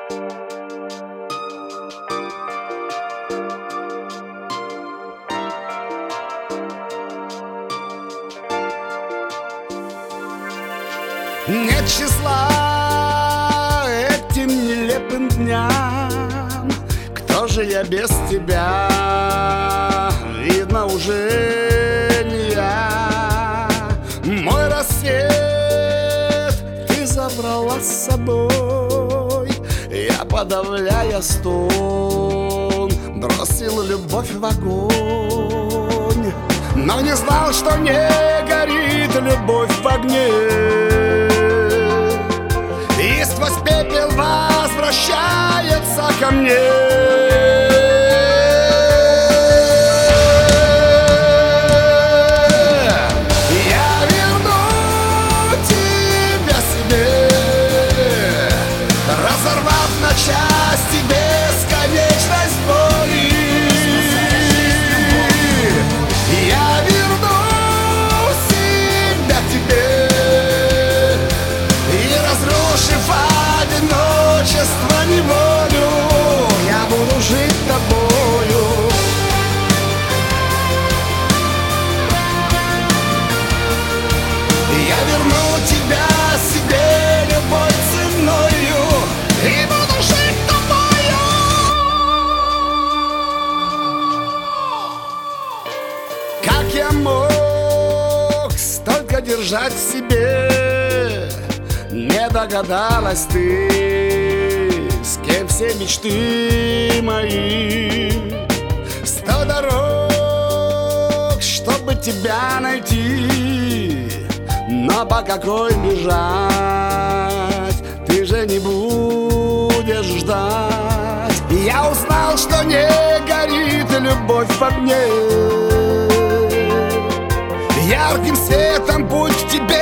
Нет числа этим нелепым дням. Кто же я без тебя? Видно, уже не я. Мой рассвет ты забрала с собой. Я, подавляя стон, бросил любовь в огонь. Но не знал, что не горит любовь в огне, и сквозь пепел возвращается ко мне. Я верну тебя себе, разорвав на части бесконечность боли. Я верну себя тебе, и разрушив одиночество, неволю, я буду жить тобою. Я верну тебя себе любой ценою, и буду жить тобою. Как я мог столько держать в себе? Не догадалась ты, с кем все мечты мои. 100 дорог, чтобы тебя найти, но по какой бежать? Ты же не будешь ждать. Я узнал, что не горит любовь в огне. Ярким светом путь к тебе